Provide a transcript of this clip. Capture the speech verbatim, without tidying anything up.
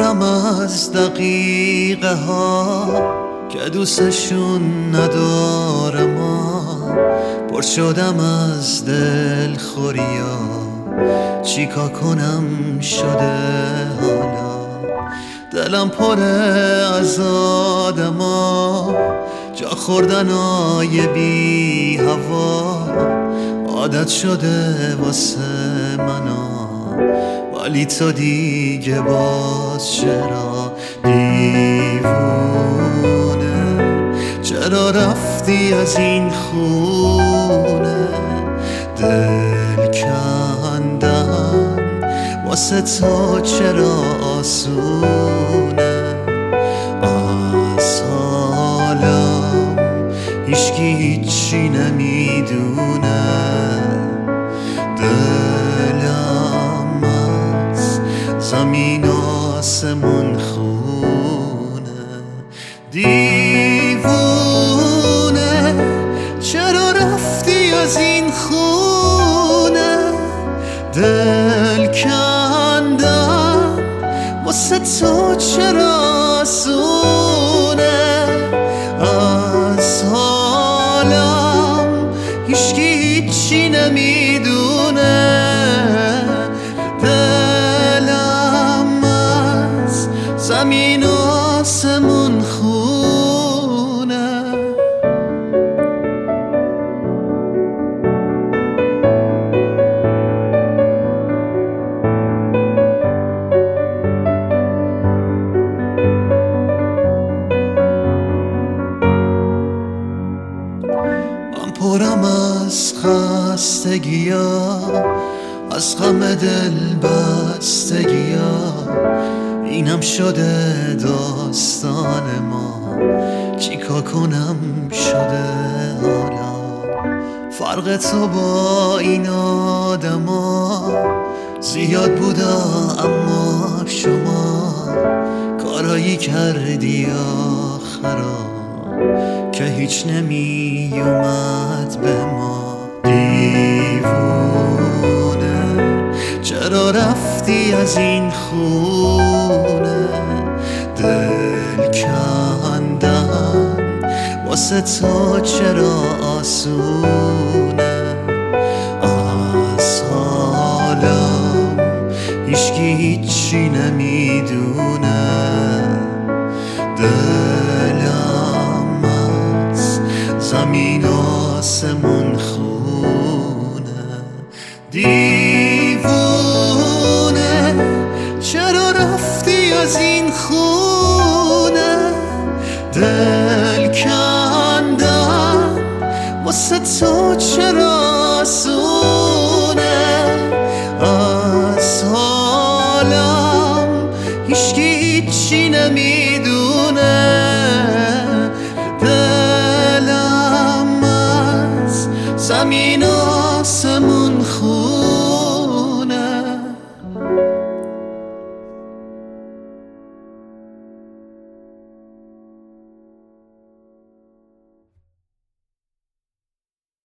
پرم از دقیقه ها که دوستشون ندارم، پر شدم از دل خوریا، چیکار کنم شده حالا. دلم پره از آدما، جا خوردنای بی هوا عادت شده واسه منا، ولی تو دیگه باز چرا دیوونه؟ چرا رفتی از این خونه؟ دل کندن واسه تو چرا آسونه؟ از حالم هیچکی هیچی نمیدونه، دلم از زمین و آسمون خونه. دیوونه چرا رفتی از این خونه؟ دل کندن واسه تو چرا آسونه؟ از حالم هیچکی هیچی نمیدونه، دلم از زمین و آسمون خونه. پرم از خستگیا، از غم دل بستگیا، اینم شده داستان ما، چیکار کنم شده حالا. فرق تو با این آدما زیاد بودا، اما شما کارایی کردی آخرا که هیچ نمی اومد به ما. دیوونه چرا رفتی از این خونه؟ دل کندن واسه تو چرا آسونه؟ از حالم هیچکی هیچی نمیدونه، دلم از زمین و آسمون خونه. دیوونه چرا رفتی از این خونه؟ دل کندن واسه تو چرا آسونه؟ از حالم هیچکی هیچی نمیدونه،